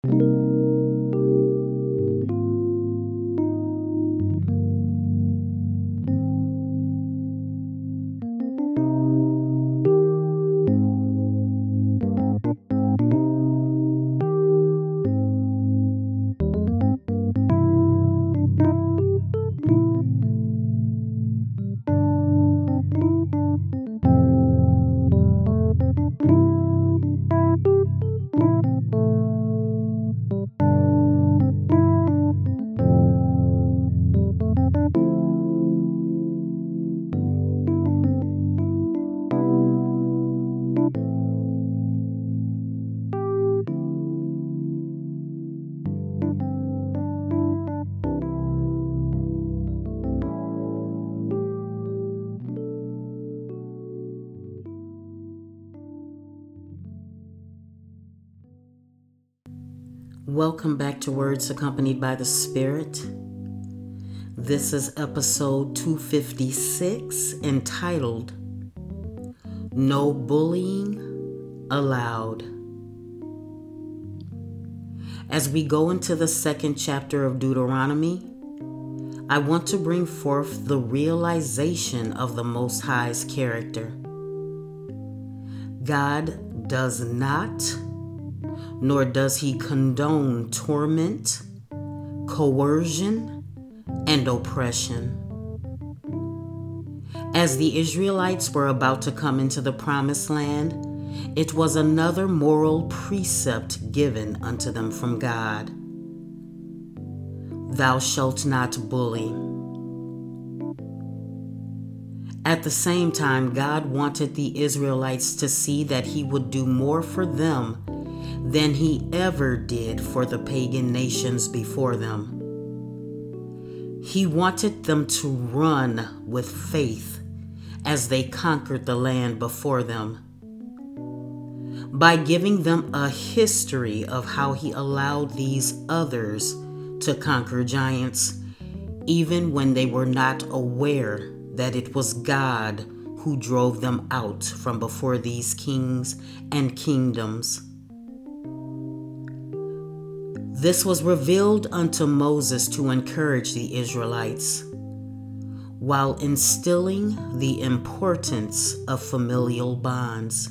Welcome back to Words Accompanied by the Spirit. This is episode 256 entitled No Bullying Allowed. As we go into the second chapter of Deuteronomy, I want to bring forth the realization of the Most High's character. God does not, nor does he condone torment, coercion, and oppression. As the Israelites were about to come into the promised land, it was another moral precept given unto them from God. Thou shalt not bully. At the same time, God wanted the Israelites to see that he would do more for them than he ever did for the pagan nations before them. He wanted them to run with faith as they conquered the land before them. By giving them a history of how he allowed these others to conquer giants, even when they were not aware that it was God who drove them out from before these kings and kingdoms. This was revealed unto Moses to encourage the Israelites, while instilling the importance of familial bonds.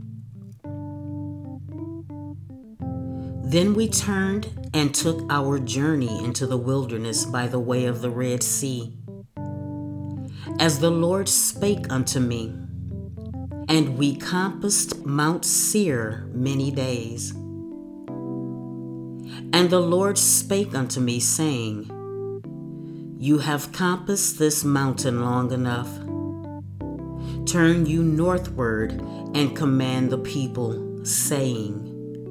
Then we turned and took our journey into the wilderness by the way of the Red Sea. As the Lord spake unto me, and we compassed Mount Seir many days. And the Lord spake unto me, saying, You have compassed this mountain long enough. Turn you northward and command the people, saying,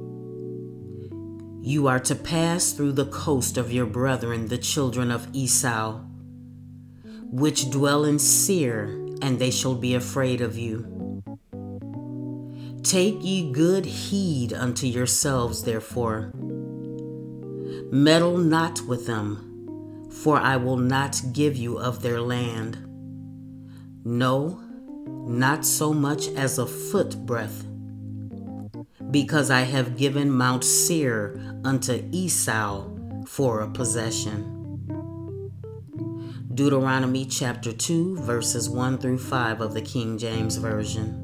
You are to pass through the coast of your brethren, the children of Esau, which dwell in Seir, and they shall be afraid of you. Take ye good heed unto yourselves, therefore. Meddle not with them, for I will not give you of their land. No, not so much as a foot breadth, because I have given Mount Seir unto Esau for a possession. Deuteronomy chapter 2, verses 1 through 5 of the King James Version.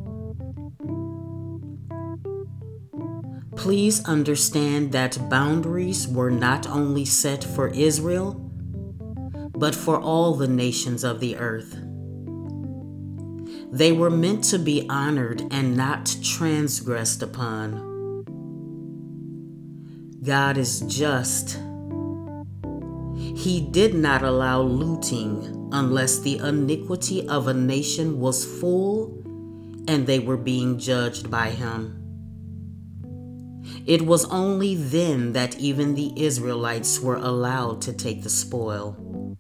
Please understand that boundaries were not only set for Israel, but for all the nations of the earth. They were meant to be honored and not transgressed upon. God is just. He did not allow looting unless the iniquity of a nation was full and they were being judged by him. It was only then that even the Israelites were allowed to take the spoil.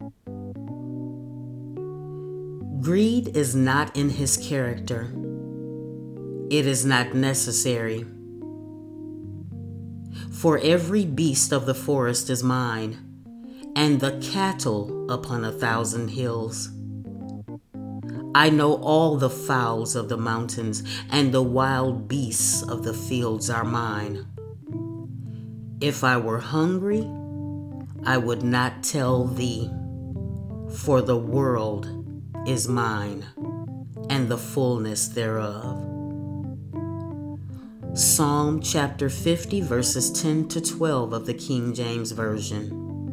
Greed is not in his character. It is not necessary. For every beast of the forest is mine, and the cattle upon 1,000 hills. I know all the fowls of the mountains, and the wild beasts of the fields are mine. If I were hungry, I would not tell thee, for the world is mine, and the fullness thereof. Psalm chapter 50, verses 10 to 12 of the King James Version.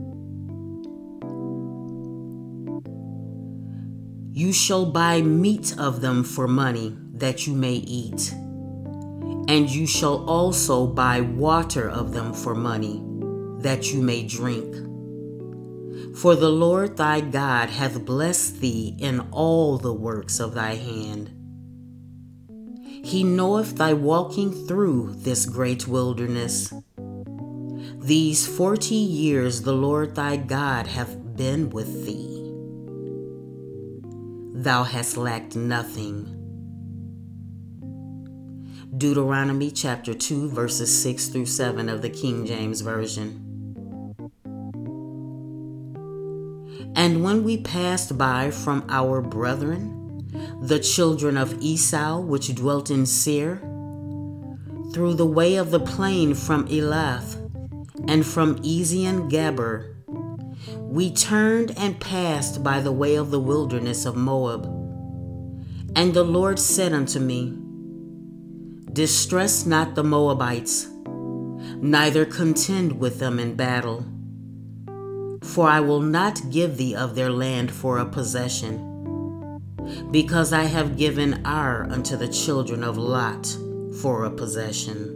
You shall buy meat of them for money, that you may eat. And you shall also buy water of them for money, that you may drink. For the Lord thy God hath blessed thee in all the works of thy hand. He knoweth thy walking through this great wilderness. These 40 years the Lord thy God hath been with thee. Thou hast lacked nothing. Deuteronomy chapter 2, verses 6 through 7 of the King James Version. And when we passed by from our brethren, the children of Esau, which dwelt in Seir, through the way of the plain from Elath, and from Ezion Geber, we turned and passed by the way of the wilderness of Moab. And the Lord said unto me, Distress not the Moabites, neither contend with them in battle. For I will not give thee of their land for a possession, because I have given Ar unto the children of Lot for a possession.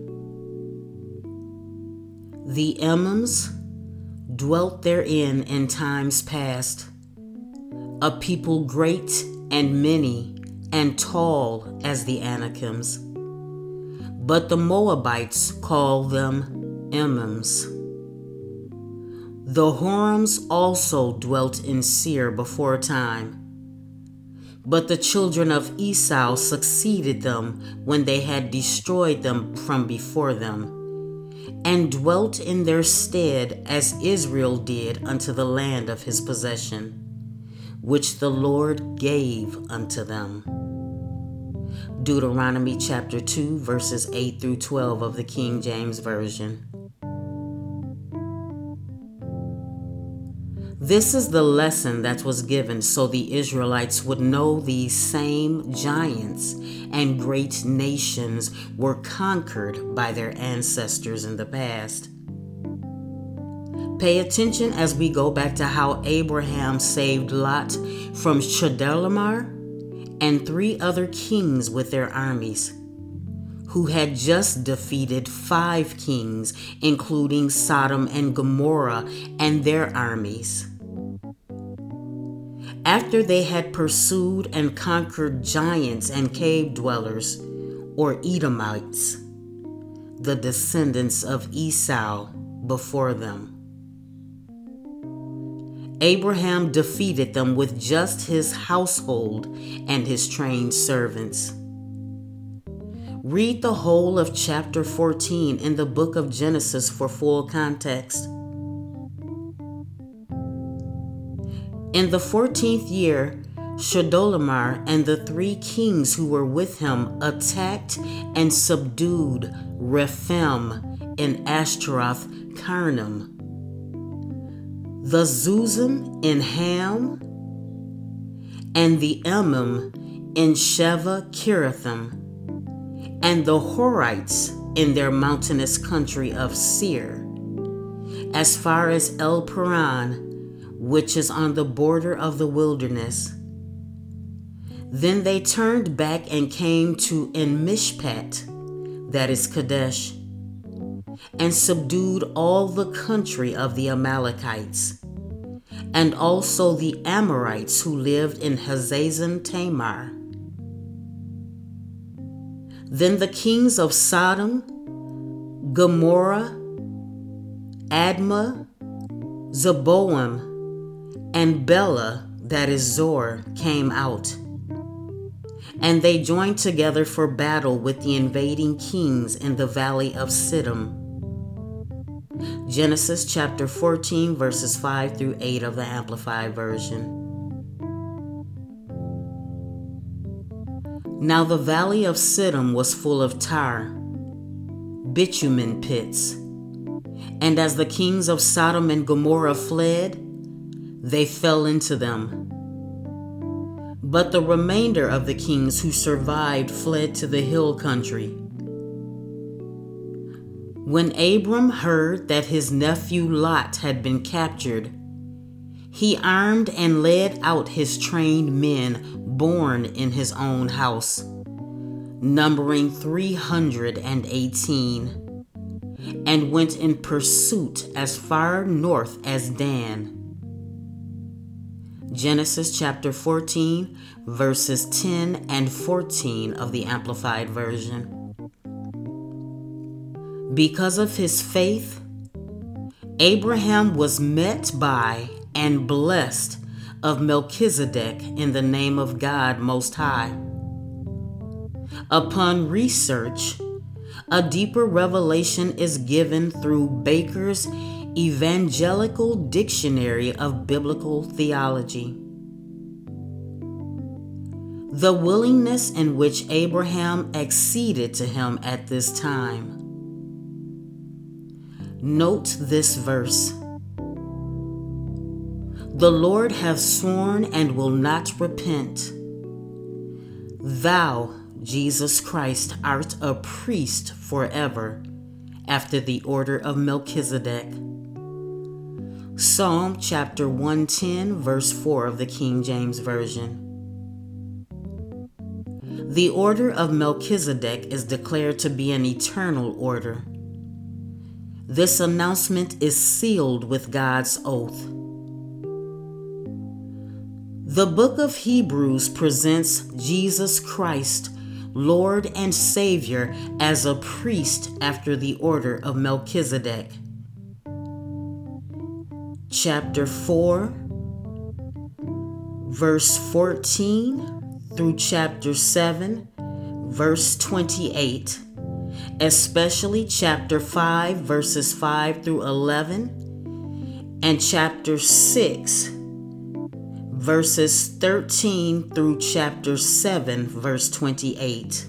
The Emims dwelt therein in times past, a people great and many and tall as the Anakims. But the Moabites call them Emims. The Horims also dwelt in Seir before time. But the children of Esau succeeded them when they had destroyed them from before them, and dwelt in their stead as Israel did unto the land of his possession, which the Lord gave unto them. Deuteronomy chapter 2, verses 8 through 12 of the King James Version. This is the lesson that was given so the Israelites would know these same giants and great nations were conquered by their ancestors in the past. Pay attention as we go back to how Abraham saved Lot from Chedorlaomer and 3 other kings with their armies, who had just defeated 5 kings, including Sodom and Gomorrah and their armies. After they had pursued and conquered giants and cave dwellers, or Edomites, the descendants of Esau, before them, Abraham defeated them with just his household and his trained servants. Read the whole of chapter 14 in the book of Genesis for full context. In the 14th year, Chedorlaomer and the 3 kings who were with him attacked and subdued Rephaim in Ashtaroth Karnaim, the Zuzim in Ham, and the Emim in Sheva Kirathim, and the Horites in their mountainous country of Seir, as far as El Paran, which is on the border of the wilderness. Then they turned back and came to En-Mishpat, that is Kadesh, and subdued all the country of the Amalekites, and also the Amorites who lived in Hazazon Tamar. Then the kings of Sodom, Gomorrah, Admah, Zeboim, and Bela, that is Zor, came out. And they joined together for battle with the invading kings in the valley of Siddim. Genesis chapter 14, verses 5 through 8 of the Amplified Version. Now the valley of Siddim was full of tar, bitumen pits, And as the kings of Sodom and Gomorrah fled, they fell into them. But the remainder of the kings who survived fled to the hill country. When Abram heard that his nephew Lot had been captured, he armed and led out his trained men born in his own house, numbering 318, and went in pursuit as far north as Dan. Genesis chapter 14, verses 10 and 14 of the Amplified Version. Because of his faith, Abraham was met by and blessed of Melchizedek in the name of God Most High. Upon research, a deeper revelation is given through Baker's Evangelical Dictionary of Biblical Theology. The willingness in which Abraham acceded to him at this time. Note this verse. The Lord hath sworn and will not repent. Thou, Jesus Christ, art a priest forever, after the order of Melchizedek. Psalm chapter 110, verse 4 of the King James Version. The order of Melchizedek is declared to be an eternal order. This announcement is sealed with God's oath. The book of Hebrews presents Jesus Christ, Lord and Savior, as a priest after the order of Melchizedek. Chapter 4, verse 14 through chapter 7, verse 28, especially chapter 5, verses 5 through 11, and chapter 6, verses 13 through chapter 7, verse 28.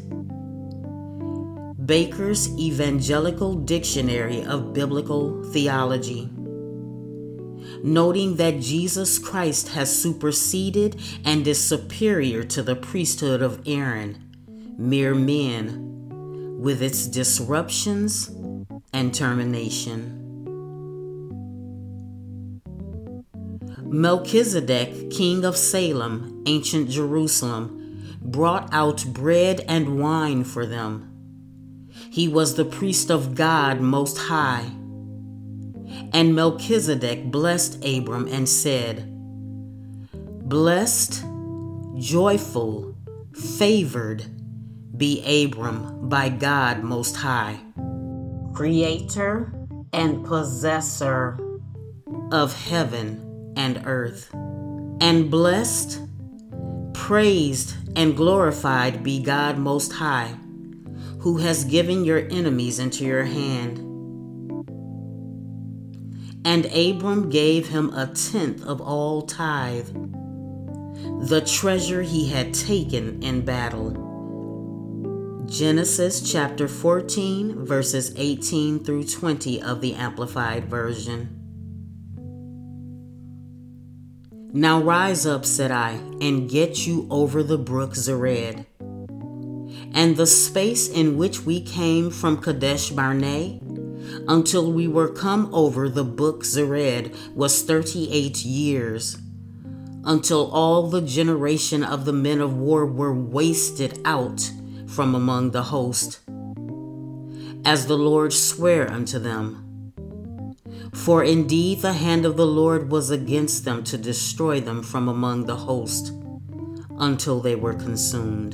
Baker's Evangelical Dictionary of Biblical Theology. Noting that Jesus Christ has superseded and is superior to the priesthood of Aaron, mere men, with its disruptions and termination. Melchizedek, king of Salem, ancient Jerusalem, brought out bread and wine for them. He was the priest of God Most High. And Melchizedek blessed Abram and said, Blessed, joyful, favored be Abram by God Most High, Creator and Possessor of heaven and earth. And blessed, praised, and glorified be God Most High, who has given your enemies into your hand. And Abram gave him 1/10 of all tithe, the treasure he had taken in battle. Genesis chapter 14, verses 18 through 20 of the Amplified Version. Now rise up, said I, and get you over the brook Zered. And the space in which we came from Kadesh Barnea until we were come over the brook Zered was 38 years, until all the generation of the men of war were wasted out from among the host, as the Lord sware unto them. For indeed the hand of the Lord was against them to destroy them from among the host, until they were consumed.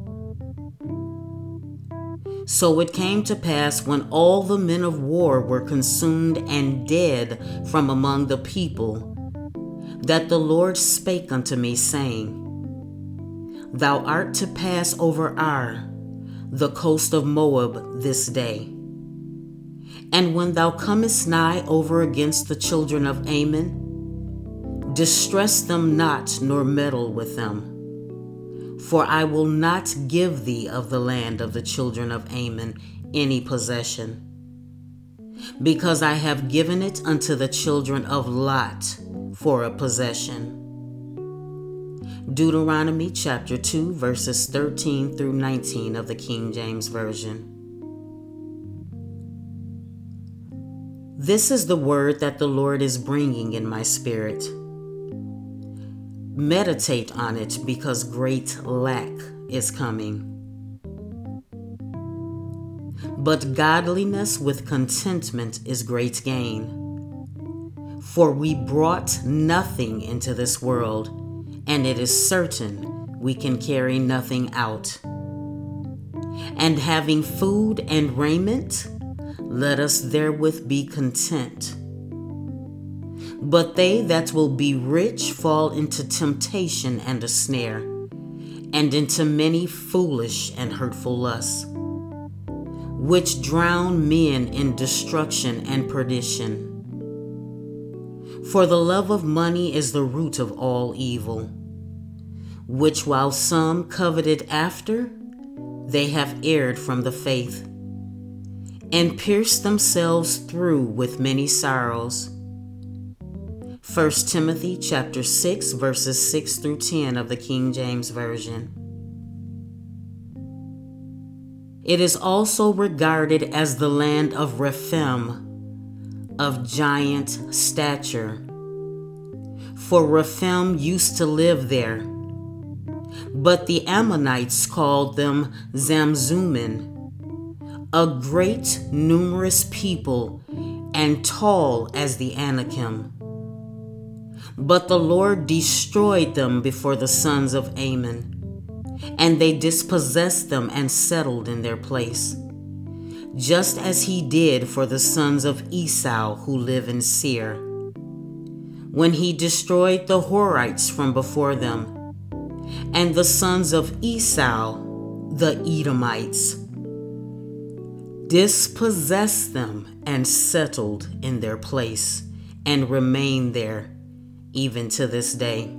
So it came to pass, when all the men of war were consumed and dead from among the people, that the Lord spake unto me, saying, Thou art to pass over Ar, the coast of Moab, this day. And when thou comest nigh over against the children of Ammon, distress them not, nor meddle with them. For I will not give thee of the land of the children of Ammon any possession. because I have given it unto the children of Lot for a possession. Deuteronomy chapter 2, verses 13 through 19 of the King James Version. This is the word that the Lord is bringing in my spirit. Meditate on it, because great lack is coming. But godliness with contentment is great gain. For we brought nothing into this world, and it is certain we can carry nothing out. And having food and raiment, let us therewith be content. But they that will be rich fall into temptation and a snare, and into many foolish and hurtful lusts, which drown men in destruction and perdition. For the love of money is the root of all evil, which while some coveted after, they have erred from the faith, and pierced themselves through with many sorrows. 1 Timothy chapter 6, verses 6 through 10 of the King James Version. It is also regarded as the land of Rephaim, of giant stature. For Rephaim used to live there, but the Ammonites called them Zamzummim, a great numerous people, and tall as the Anakim. But the Lord destroyed them before the sons of Ammon, and they dispossessed them and settled in their place, just as he did for the sons of Esau who live in Seir, when he destroyed the Horites from before them, and the sons of Esau, the Edomites, dispossessed them and settled in their place, and remain there even to this day.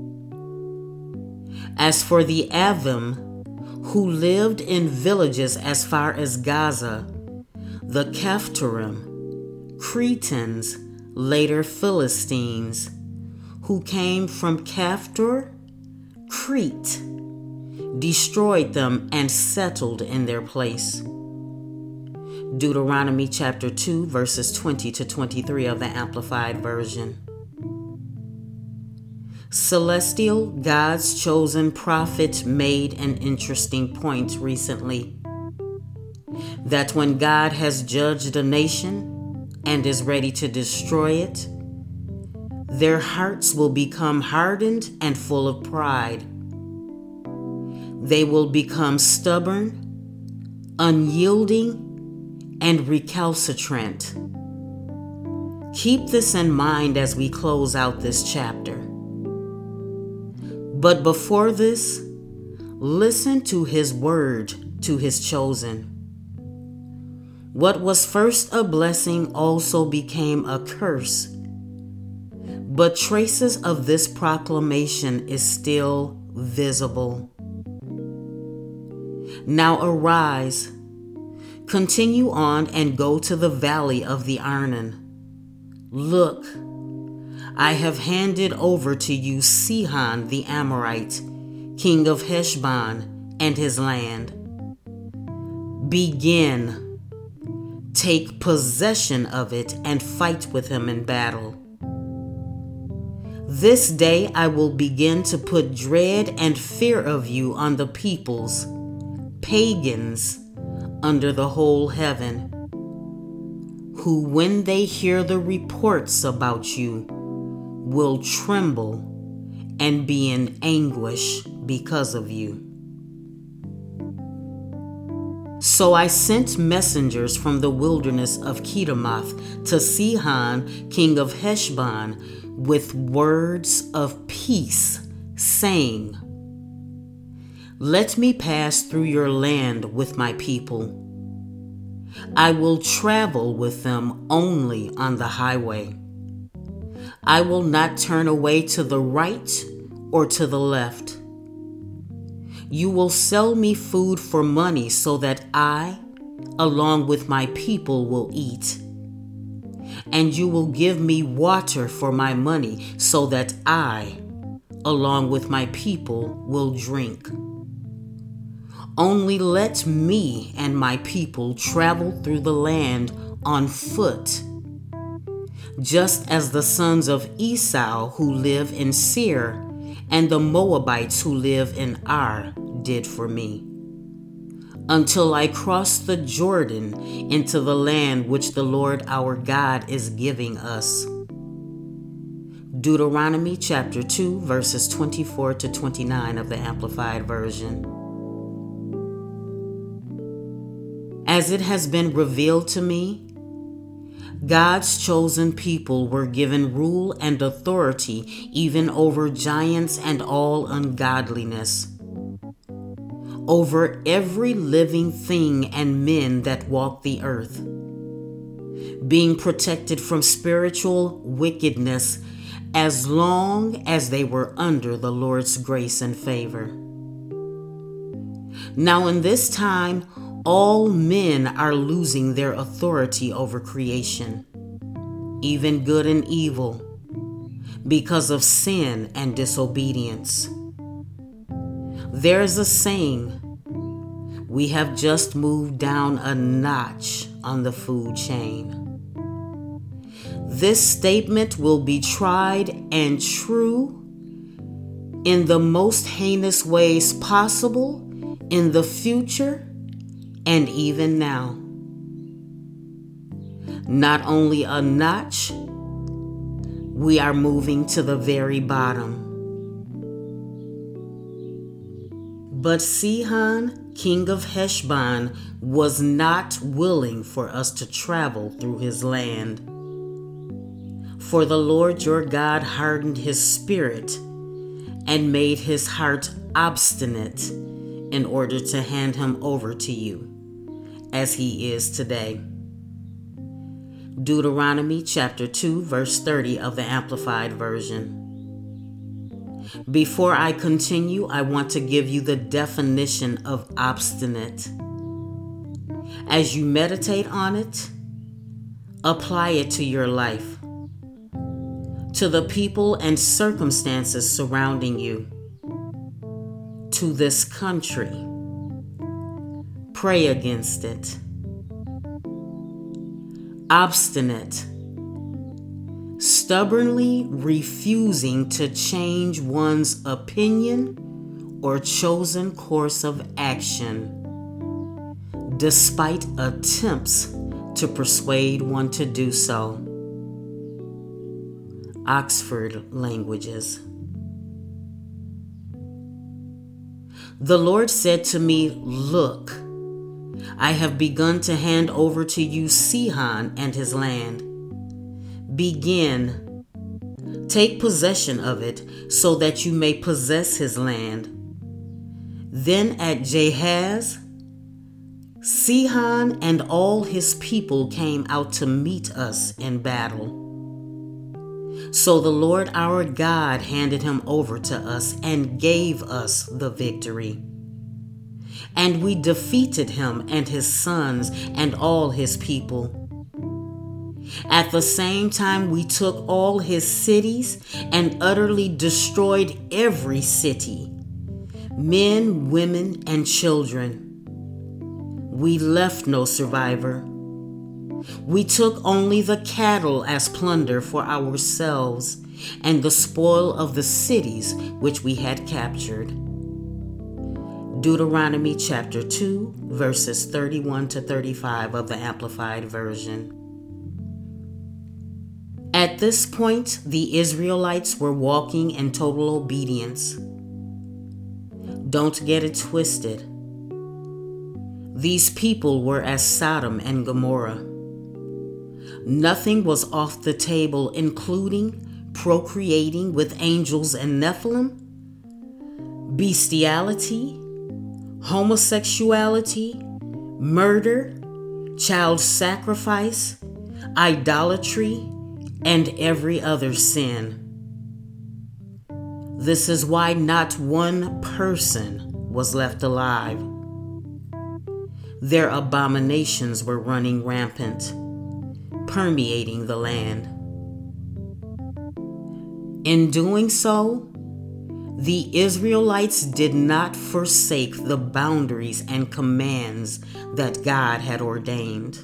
As for the Avim, who lived in villages as far as Gaza, the Caphtorim, Cretans, later Philistines, who came from Caphtor, Crete, destroyed them and settled in their place. Deuteronomy chapter 2, verses 20 to 23 of the Amplified Version. Celestial, God's chosen prophet made an interesting point recently, that when God has judged a nation and is ready to destroy it, their hearts will become hardened and full of pride. They will become stubborn, unyielding, and recalcitrant. Keep this in mind as we close out this chapter. But before this, listen to his word to his chosen. What was first a blessing also became a curse, but traces of this proclamation is still visible. Now arise, continue on and go to the valley of the Arnon. Look, I have handed over to you Sihon the Amorite, king of Heshbon, and his land. Begin, take possession of it, and fight with him in battle. This day I will begin to put dread and fear of you on the peoples, pagans, under the whole heaven, who, when they hear the reports about you, will tremble and be in anguish because of you. So I sent messengers from the wilderness of Kedemoth to Sihon, king of Heshbon, with words of peace, saying, Let me pass through your land with my people. I will travel with them only on the highway. I will not turn away to the right or to the left. You will sell me food for money so that I, along with my people, will eat, and you will give me water for my money, so that I, along with my people, will drink. Only let me and my people travel through the land on foot, just as the sons of Esau who live in Seir and the Moabites who live in Ar did for me, until I cross the Jordan into the land which the Lord our God is giving us. Deuteronomy chapter 2, verses 24 to 29 of the Amplified Version. As it has been revealed to me, God's chosen people were given rule and authority even over giants and all ungodliness, over every living thing and men that walk the earth, being protected from spiritual wickedness as long as they were under the Lord's grace and favor. Now in this time, all men are losing their authority over creation, even good and evil, because of sin and disobedience. There is a saying, we have just moved down a notch on the food chain. This statement will be tried and true in the most heinous ways possible in the future and even now. Not only a notch, we are moving to the very bottom. But Sihon, king of Heshbon, was not willing for us to travel through his land. For the Lord your God hardened his spirit and made his heart obstinate in order to hand him over to you, as he is today. Deuteronomy chapter 2, verse 30 of the Amplified Version. Before I continue, I want to give you the definition of obstinate. As you meditate on it, apply it to your life, to the people and circumstances surrounding you, to this country. Pray against it. Obstinate, stubbornly refusing to change one's opinion or chosen course of action, despite attempts to persuade one to do so. Oxford Languages. The Lord said to me, "Look, I have begun to hand over to you Sihon and his land. Begin, take possession of it, so that you may possess his land." Then at Jahaz, Sihon and all his people came out to meet us in battle. So the Lord our God handed him over to us and gave us the victory. And we defeated him and his sons and all his people. At the same time, we took all his cities and utterly destroyed every city, men, women, and children. We left no survivor. We took only the cattle as plunder for ourselves and the spoil of the cities which we had captured. Deuteronomy chapter 2, verses 31 to 35 of the Amplified Version. At this point, the Israelites were walking in total obedience. Don't get it twisted. These people were as Sodom and Gomorrah. Nothing was off the table, including procreating with angels and Nephilim, bestiality, homosexuality, murder, child sacrifice, idolatry, and every other sin. This is why not one person was left alive. Their abominations were running rampant. permeating the land. In doing so, the Israelites did not forsake the boundaries and commands that God had ordained.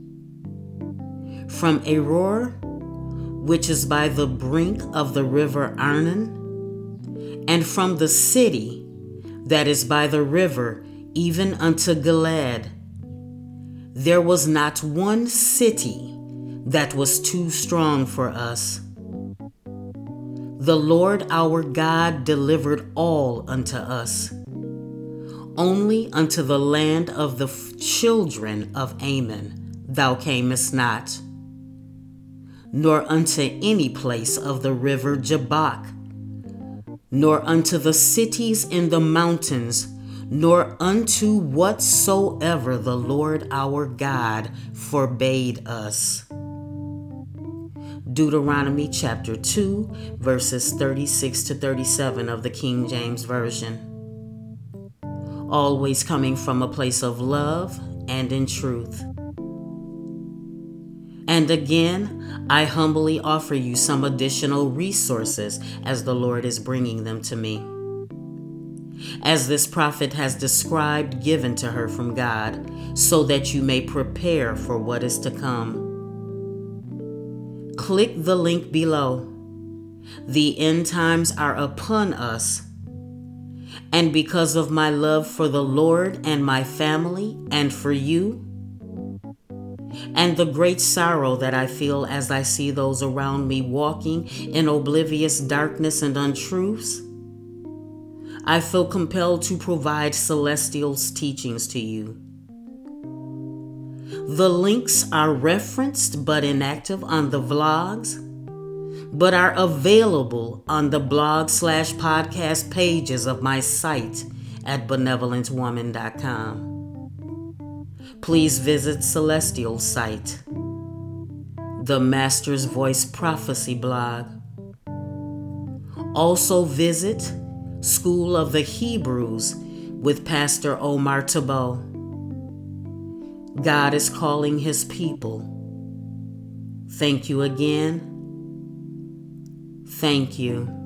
From Aroer, which is by the brink of the river Arnon, and from the city that is by the river even unto Gilead, there was not one city that was too strong for us. The Lord our God delivered all unto us. Only unto the land of the children of Ammon thou camest not, nor unto any place of the river Jabbok, nor unto the cities in the mountains, nor unto whatsoever the Lord our God forbade us. Deuteronomy chapter 2, verses 36 to 37 of the King James Version. Always coming from a place of love and in truth. And again, I humbly offer you some additional resources as the Lord is bringing them to me. As this prophet has described, given to her from God, so that you may prepare for what is to come. Click the link below. The end times are upon us. And because of my love for the Lord and my family and for you, and the great sorrow that I feel as I see those around me walking in oblivious darkness and untruths, I feel compelled to provide Celestial's teachings to you. The links are referenced but inactive on the vlogs, but are available on the blog/podcast pages of my site at benevolentwoman.com. Please visit Celestial's site, the Master's Voice Prophecy blog. Also visit School of the Hebrews with Pastor Omar Tabo. God is calling his people. Thank you again. Thank you.